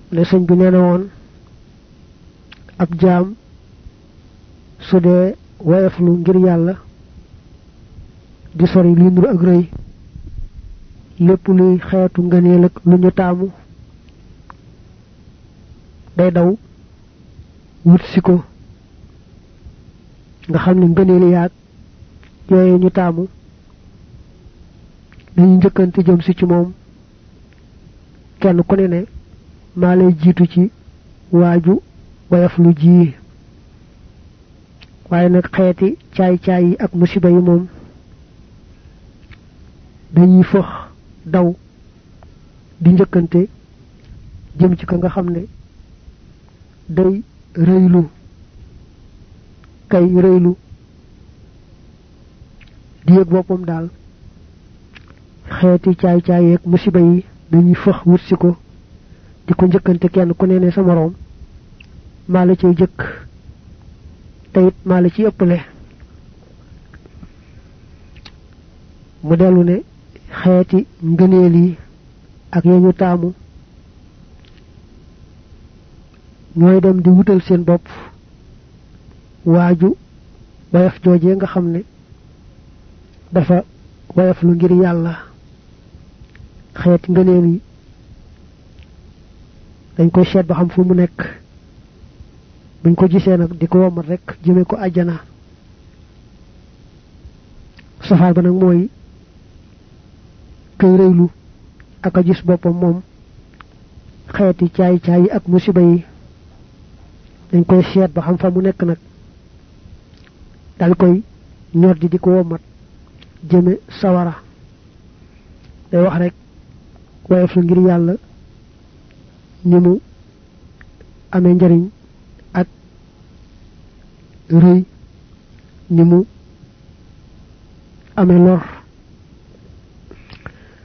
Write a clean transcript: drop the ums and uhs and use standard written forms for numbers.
le señ bi neena won ab jaam su dee wayeflu ngir yàlla di sori li ndur ak rëy lépp luy xeetu ngëneel ak lu ñu taamu day daw wut si ko nga xam ne ngëneel yaag yooyu ñu taamu dañu njëkkante jëm si ci moom kenn ku ne maa lay jiitu ci waaju wayeflu ji waaye nag xeeti caay-caay yi ak musiba yi moom dañuy fëx daw di njëkkante jëm ci ka nga xam ne day rëylu kay rëylu di yëg boppam daal xeeti caay-caay ak musiba yi dañuy fëx wut si ko di ko njëkkante kenn ku ne sa moroom maa la cay jëkk tayit maa la ci ëppale mu dellu ne xeeti ngëneel yi ak yañu taamu ñooy dem di wutal seen bopp waaju wayaf joojee nga xam ne dafa wayaf lu ngir yàlla xeeti ngëneel yi dañ koy seet ba xam fu mu nekk buñ ko gisee nag di ko womat rek jëme ko àjjana safar ba nag mooy kay rëylu ak a gis boppam moom xeeti caay-caay yi ak musiba yi dañ koy seet ba xam fa mu nekk nag dal koy ñor di ko womat jëme sawara day wax rek wayef lu ngir yàlla ni mu amee njariñ ak rëy ni mu amee lor